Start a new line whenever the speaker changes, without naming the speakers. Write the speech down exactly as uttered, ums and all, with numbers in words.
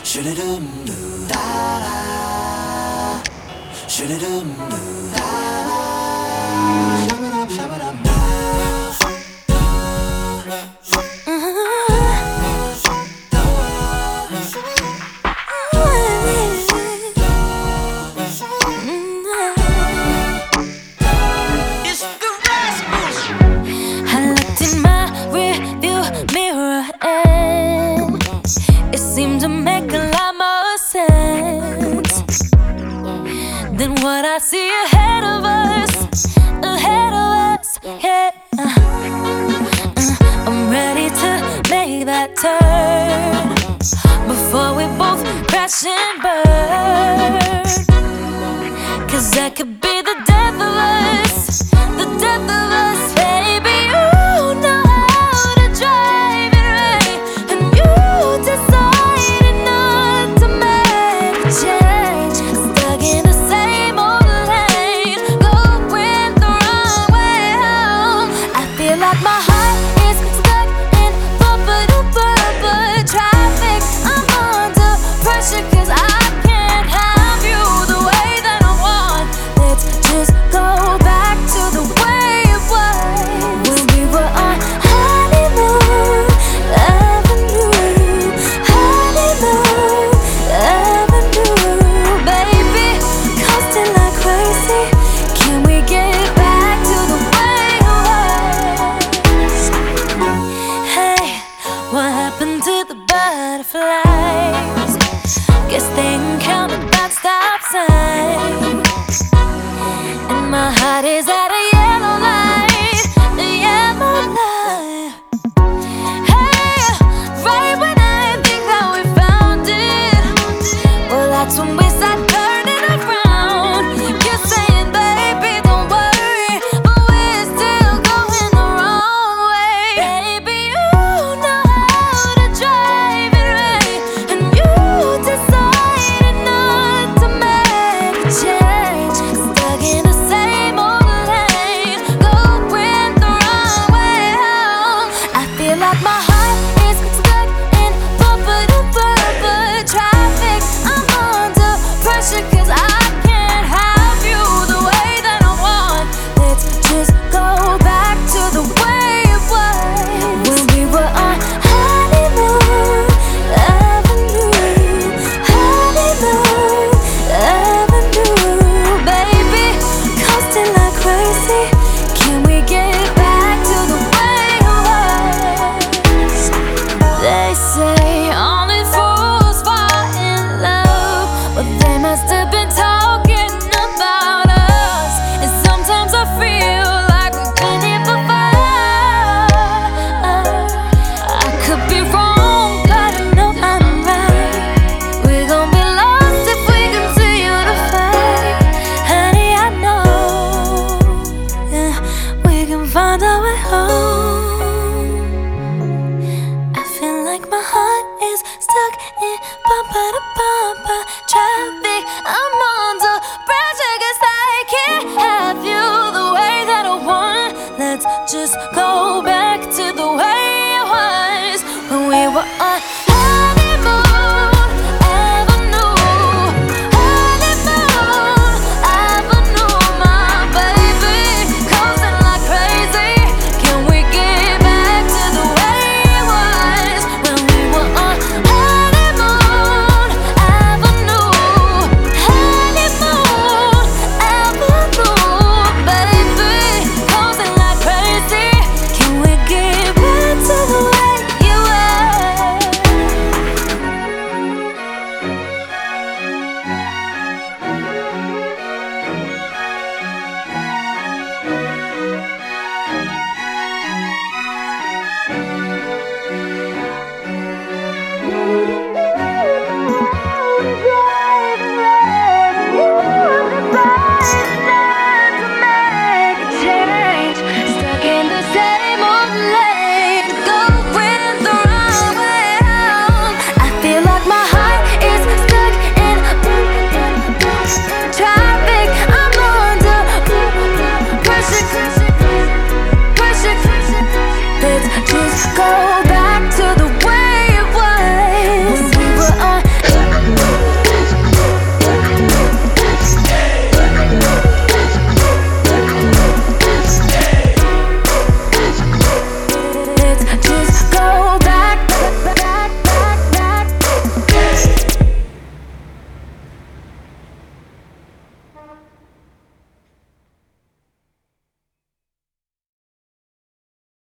Seemed to make a lot more sense than what I see ahead of us, ahead of us, yeah. uh, I'm ready to make that turn before we both crash and burn. Cause that could be the death of us, the death of us, baby. You know how to drive it right, and you decide butterflies, guess they encountered that stop sign, and my heart is at a yellow light, a yellow light. Hey, right when I think that we found it, well, that's when we start turning around. You're saying, baby, don't worry, but we're still going the wrong way. Baby, you know how to drive it right, and you decided not to make a change. Stuck in the same old lane, going the wrong way home. I feel like my heart is stuck in bumper-to-bumper traffic. I'm under pressure cause I can't have you the way that I want. Let's just go back to the way it was when we were on honeymoon avenue, honeymoon avenue, baby. Coasting like crazy, can we get back to the way it was? They say only fools fall in love, but they must have been talking about us. And sometimes I feel like we've been here before. I could be wrong, but I know I'm right. We're gonna be lost if we continue to fight. Honey, I know, yeah, we can find our way home. I feel like my heart is stuck in bumper-to-bumper traffic. I'm under pressure cause I can't have you the way that I want. Let's just go back to the way it was when we were on honeymoon avenue, honeymoon avenue, my baby. Coasting like crazy, can we get back to the way it was when we were on honeymoon avenue, honeymoon avenue, baby. Coasting like crazy, can we get back to the way you were? Stuck in the same old lane, going the wrong way home. I feel like my heart is stuck in traffic. I'm under pressure, pressure. Let's just go